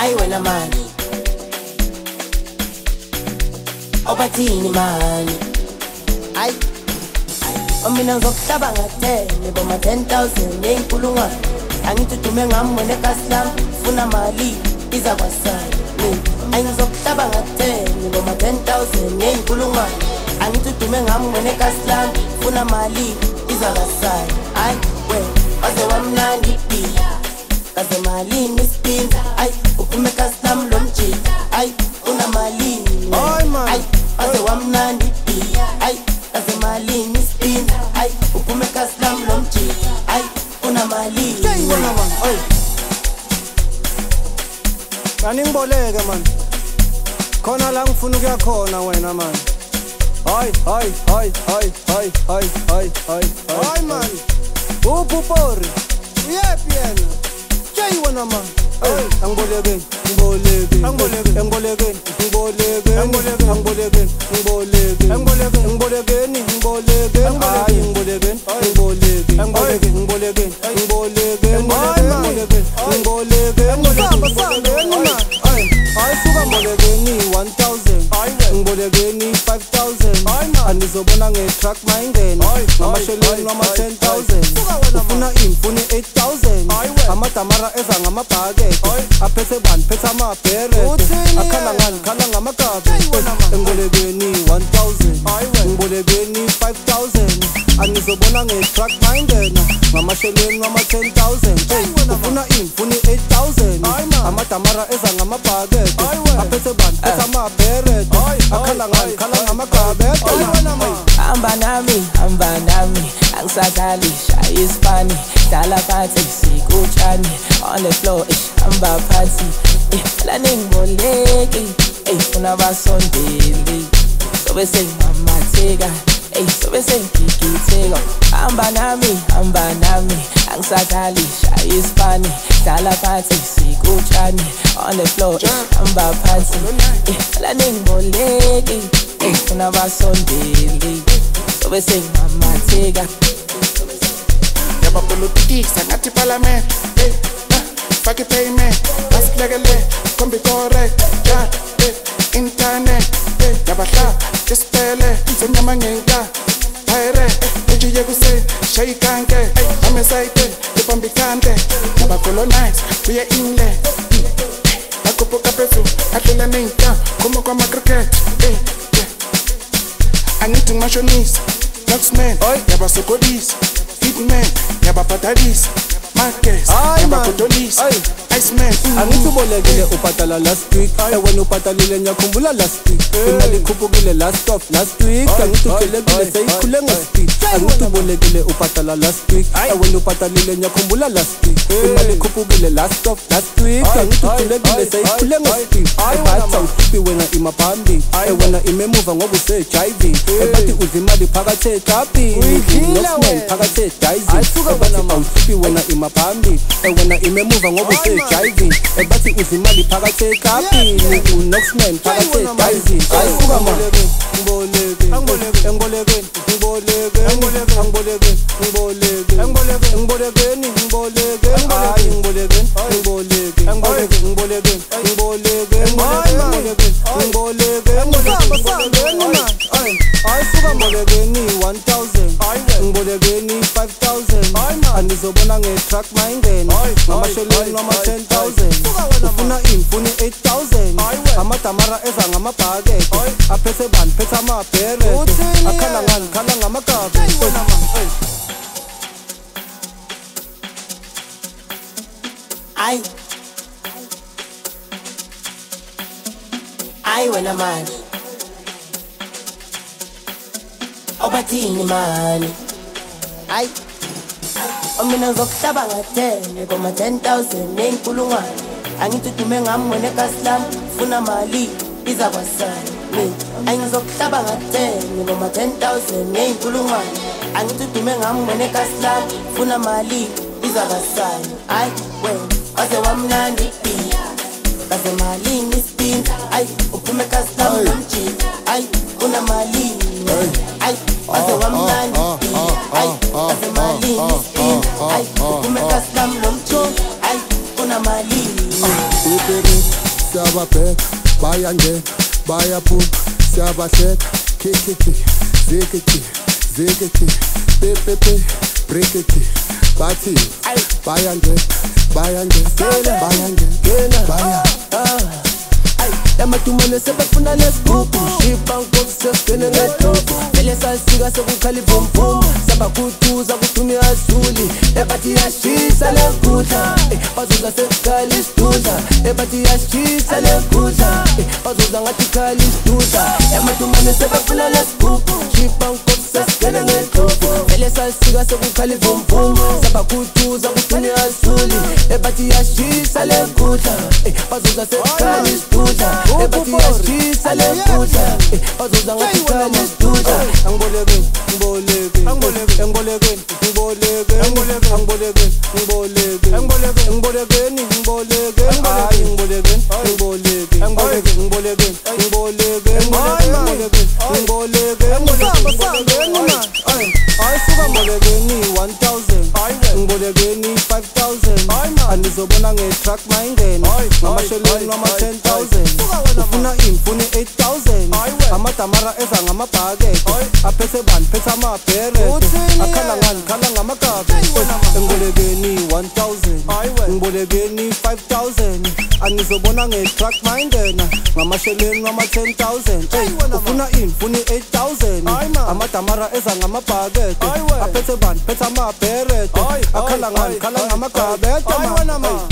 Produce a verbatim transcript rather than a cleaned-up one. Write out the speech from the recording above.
Ayi wena mani Obathini mani Ayi Omina ngizokuhlaba ngathene boma ten thousand yenkulungwane Angithi dume ngami wena ekaslam funa mali iza kwasana mina Ayi ngizokuhlaba ngathene boma ten thousand yenkulungwane Angithi dume ngami wena ekaslam funa mali iza kwasana Ayi we waze wamnandi pia Kaze mali nispin Ayi uphume ekaslam lomjika Ayi una mali Ayi waze wamnandi pia Ayi Kaze mali nispin Ay, uphume kaslam lomjika Ay, una mali Hey, wena man, oy Ngani ngiboleke man Khona la ngifuna ukuya khona wena man Hayi, hayi, hayi, hayi, hayi, hayi, hayi, hayi Hayi man Upupori Uyephi yena Hey, wena man Hey, angiboleke Ngiboleke Angiboleke Angiboleke Ngiboleke Angiboleke Angiboleke Ngiboleke Angiboleke Ngiboleke Ngiboleke Hayi ngiboleke Ngiboleke Angiboleke Ngiboleke Ngiboleke Ngiboleke Ngiboleke Ngihamba sambeni man Hayi hayi suka ngibolekeni one thousand ngibolekeni five thousand Anizobona nge-truck mayingena Ngamasheleni wama ten thousand Ufuna ini ufuna eight thousand Amadamara eza ngamabhakede Aphethe bani phethe amabherede Akhala ngani khala ngamagabe Ngibolekeni one thousand ngibolekeni five thousand Anizobona nge-truck mayingena Ngamasheleni wama ten thousand Ufuna ini ufuna eight thousand Amadamara eza ngamabhakede Aphethe bani phethe amabherede Akhala ngani khala ngamagabe Hamba nami, hamba nami Angisadlali, shaya isipani Dala phansi, sikutshani On the floor, ish, hamba phansi Eh, la ningiboleki Eh, funa basondeli Sobe sengimamatheka Eh, sobe sengigigitheka Hamba nami, hamba nami Angisadlali, shaya isipani Dala phansi, sikutshani On the floor, ish, hamba phansi Eh, la ningiboleki Eh, funa basondeli Sobe sengimamatheka Yabapolitikisa ngathi parliament hey fake payment asihlekele kombi correct ja hey internet hey yabahla display senyama ngeka phayre ejiye kuse shayikanke amesayite ipambikante yabacolonize kuye inle akupoka peso atlela nenta como kwa cricket hey angithi ngimashonisa Knoxman yabasokodisa Hitman yabapatalis Marquez yabakotolis Iceman Angithi ubolekile ubhadala last week Wena ubhadalile ngiyakhumbula last week Imali ikhuphukile last of last week Angithi ugelekile seyikhule ngespeed Angithi ubolekile ubhadala last week Wena ubhadalile ngiyakhumbula last week Imali ikhuphukile last of last week Angithi ugelekile seyikhule ngespeed Ebatha ukhiphi wena imabhambi Wena imemuva ngoba use-jiving Ebathi uzimali phakathi eklabhini Knoxman phakathi edayizini Ebathi awukhiphi wena imabhambi Wena imemuva ngoba use-jiving Ebathi uzimali phakathi eklabhini uNoxman phakathi edayizini Ayisuka mboleke Ngiboleke Ngiboleke Ngiboleke Ngiboleke Ngiboleke Ngibolekeni Ngiboleke Hayi ngiboleke Ngiboleke Ngiboleke Ngiboleke Ngiboleke Ngiboleke Ngiboleke Ngihamba sambeni man Ayisuka ngibolekeni one thousand ngibolekeni five thousand Anizobona nge-truck mayingena Ngamasheleni wama ten thousand Ufuna ini ufuna eight thousand Amadamara eza ngamabhakede Aphethe bani phethe amabherede Akhala ngani khala ngamagabe Ay Ay wena mani Obathini mani Ay Omina ngizokuhlaba ngathene boma ten thousand yenkulungwane Angithi dume ngami wena ekaslam funa mali iza kwasana mina Angizokuhlaba ngathene boma ten thousand yenkulungwane Angithi dume ngami wena ekaslam funa mali iza kwasana Ay wena waze wamnandi pia Kaze mali nispin Ay uphume ekaslam lomjika Ay una mali Ay waze wamnandi pia Ay kaze mali nispin Ay uphume ekaslam lomjika Ay una mali Baby bayangena bayaphuma siyabahleka kikiki zikiki zikiki pepepe breakiki bathi bayangena bayangena bayangena baya Yamatumane sebefuna lesigubu Shipa nkosi sesgene ngetofu Vele sasika sokukhala ivumvumu Sabakhutuza kuthuni azuli Ebathi yashisa lenkudla Bazuza sekukhala isidudla Ebathi yashisa lenkudla Bazuza ngathi khala isidudla Yamatumane sebefuna lesigubu Shipa nkosi sesgene ngetofu Vele sasika sokukhala ivumvumu Sabakhutuza kuthuni azuli Ebathi yashisa lenkudla Bazuza sekukhala isidudla Ebathi yashisa lenkudla Bazuza ngathi khala isidudla Angiboleke ngiboleke angiboleke ngiboleke ngiboleke angiboleke ngiboleke angiboleke ngibolekeni ngiboleke hayi ngiboleke ngiboleke angiboleke ngiboleke ngiboleke ngiboleke ngiboleke ngisamba sambeni man hayi suka ngibolekeni one thousand ngibolekeni five thousand anizobona nge-truck mayingena ngamasheleni wama ten thousand ufuna imfuni eight thousand amadamara eza ngamabhakede aphethe bani phethe amabhere akhala ngani khala ngamagabe ngibolekeni one thousand ngibolekeni five thousand anizobona nge-truck mayingena ngamasheleni wama ten thousand ufuna imfuni eight thousand amadamara eza ngamabhakede aphethe bani phethe amabhere akhala ngani khala ngamagabe